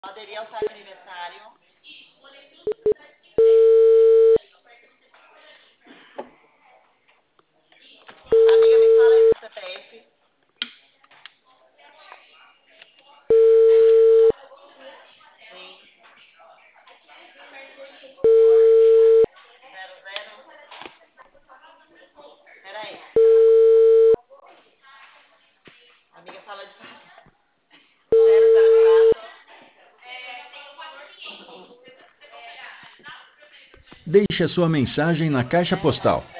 Aderir ao site aniversário. Amiga, me fala esse CPF. Sim. 00. Peraí. Amiga, fala de 004. Deixe a sua mensagem na caixa postal